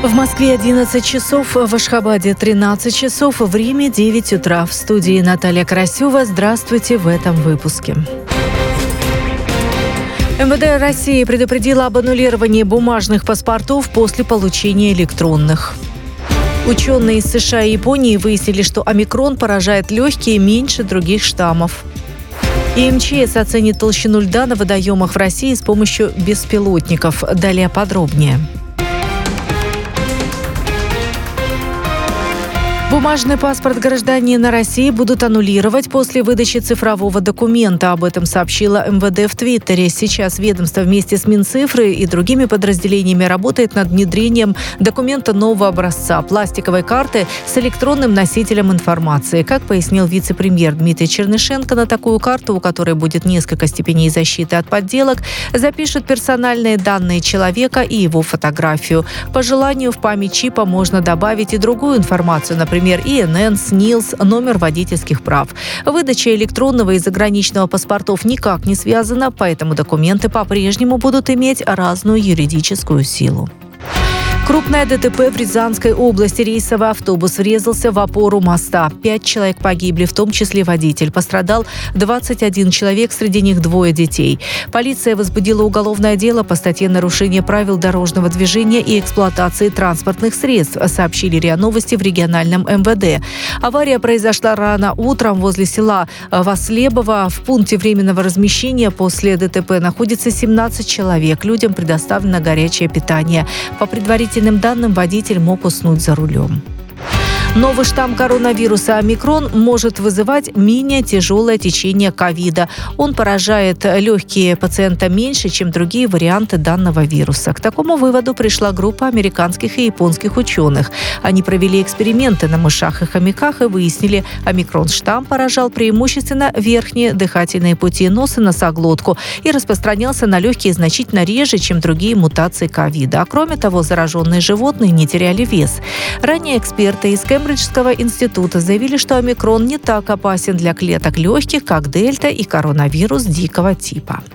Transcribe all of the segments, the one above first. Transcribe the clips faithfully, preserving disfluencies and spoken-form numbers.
В Москве одиннадцать часов, в Ашхабаде тринадцать часов, в Риме девять утра. В студии Наталья Карасева. Здравствуйте в этом выпуске. эм вэ дэ России предупредила об аннулировании бумажных паспортов после получения электронных. Ученые из США и Японии выяснили, что омикрон поражает легкие меньше других штаммов. И эм че эс оценит толщину льда на водоемах в России с помощью беспилотников. Далее подробнее. Бумажный паспорт гражданина России будут аннулировать после выдачи цифрового документа. Об этом сообщила эм вэ дэ в Твиттере. Сейчас ведомство вместе с Минцифрой и другими подразделениями работает над внедрением документа нового образца – пластиковой карты с электронным носителем информации. Как пояснил вице-премьер Дмитрий Чернышенко, на такую карту, у которой будет несколько степеней защиты от подделок, запишут персональные данные человека и его фотографию. По желанию в память чипа можно добавить и другую информацию, например, и эн эн, СНИЛС, номер водительских прав. Выдача электронного и заграничного паспортов никак не связана, поэтому документы по-прежнему будут иметь разную юридическую силу. Крупное дэ тэ пэ в Рязанской области. Рейсовый автобус врезался в опору моста. Пять человек погибли, в том числе водитель. Пострадал двадцать один человек, среди них двое детей. Полиция возбудила уголовное дело по статье «Нарушение правил дорожного движения и эксплуатации транспортных средств», сообщили РИА Новости в региональном эм вэ дэ. Авария произошла рано утром возле села Вослебово. В пункте временного размещения после дэ тэ пэ находится семнадцать человек. Людям предоставлено горячее питание. По предварительным данным, водитель мог уснуть за рулем. Новый штамм коронавируса омикрон может вызывать менее тяжелое течение ковида. Он поражает легкие пациента меньше, чем другие варианты данного вируса. К такому выводу пришла группа американских и японских ученых. Они провели эксперименты на мышах и хомяках и выяснили, омикрон-штамм поражал преимущественно верхние дыхательные пути, нос и носоглотку и распространялся на легкие значительно реже, чем другие мутации ковида. А кроме того, зараженные животные не теряли вес. Ранее эксперты из Кембриджского института заявили, что омикрон не так опасен для клеток легких, как дельта и коронавирус дикого типа.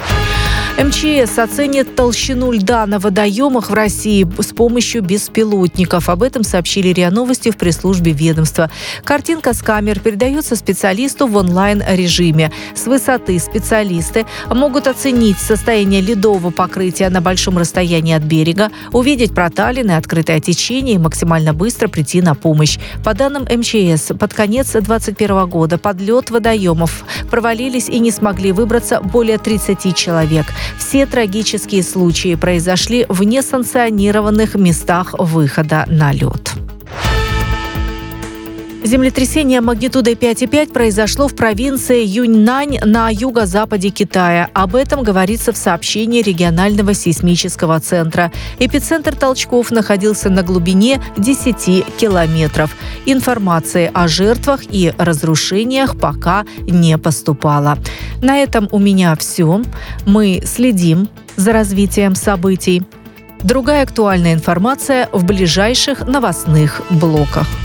эм че эс оценит толщину льда на водоемах в России с помощью беспилотников. Об этом сообщили РИА Новости в пресс-службе ведомства. Картинка с камер передается специалисту в онлайн-режиме. С высоты специалисты могут оценить состояние ледового покрытия на большом расстоянии от берега, увидеть проталины, открытое течение и максимально быстро прийти на помощь. По данным эм че эс, под конец две тысячи двадцать первого года под лед водоемов провалились и не смогли выбраться более тридцати человек. Все трагические случаи произошли в несанкционированных местах выхода на лед. Землетрясение магнитудой пять и пять произошло в провинции Юньнань на юго-западе Китая. Об этом говорится в сообщении регионального сейсмического центра. Эпицентр толчков находился на глубине десяти километров. Информации о жертвах и разрушениях пока не поступало. На этом у меня все. Мы следим за развитием событий. Другая актуальная информация в ближайших новостных блоках.